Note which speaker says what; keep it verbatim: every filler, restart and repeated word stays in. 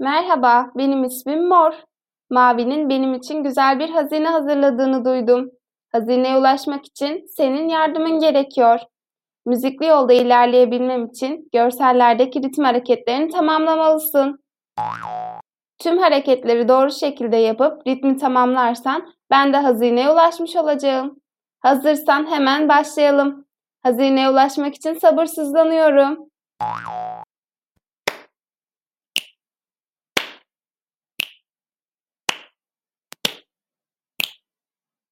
Speaker 1: Merhaba, benim ismim Mor. Mavi'nin benim için güzel bir hazine hazırladığını duydum. Hazineye ulaşmak için senin yardımın gerekiyor. Müzikli yolda ilerleyebilmem için görsellerdeki ritim hareketlerini tamamlamalısın. Tüm hareketleri doğru şekilde yapıp ritmi tamamlarsan ben de hazineye ulaşmış olacağım. Hazırsan hemen başlayalım. Hazineye ulaşmak için sabırsızlanıyorum.